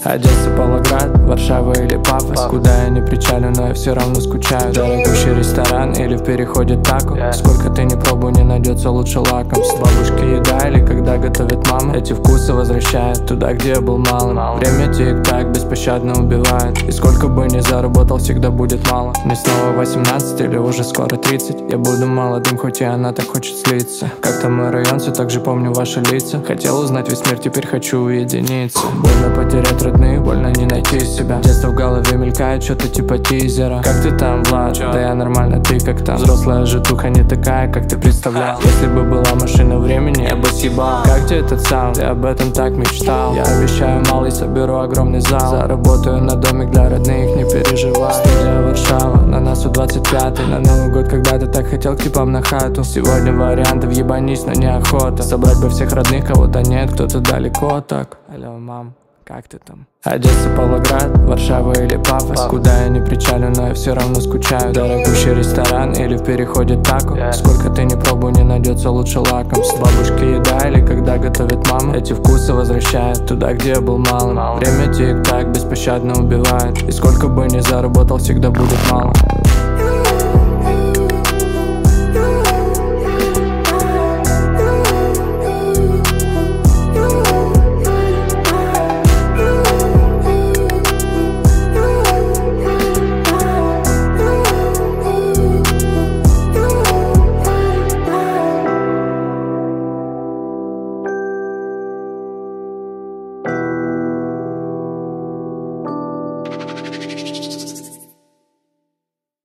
Одесса, Павлоград, Варшава или Пафос. Куда я не причалю, но я все равно скучаю. Дорогущий ресторан или в переходе тако. Сколько ты не пробуй, не найдется лучше лакомств. Бабушки еда или когда готовит мама. Эти вкусы возвращают туда, где я был малым. Время тик-так беспощадно убивает. И сколько бы ни заработал, всегда будет мало. Мне снова 18 или уже скоро 30. Я буду молодым, хоть и она так хочет слиться. Как там мой район, все так же помню ваши лица. Хотел узнать весь мир, теперь хочу уединиться. Больно потерять родных, больно не найти себя. Детство в голове мелькает, что-то типа тизера. Как ты там, Влад? Да я нормально, ты как там? Взрослая житуха не такая, как ты представлял. Если бы была машина времени, я бы съебал. Как тебе этот саунд? Ты об этом так мечтал. Я обещаю, малый, соберу огромный зал. Заработаю на домик для родных, не переживай. Студия Варшава, на носу 25-й. На Новый год когда-то так хотел к типам на хату. Сегодня вариантов ебанись, но неохота. Собрать бы всех родных, кого-то нет, кто-то далеко так. Алло, мам, как ты там? Одесса, Павлоград, Варшава или Пафос. Куда я не причалю, но я все равно скучаю. Дорогущий ресторан или в переходе тако. Сколько ты не пробуй, не найдется лучше лакомств. Бабушки еда или когда готовит мама. Эти вкусы возвращают туда, где я был малым. Время тик-так беспощадно убивает. И сколько бы ни заработал, всегда будет мало.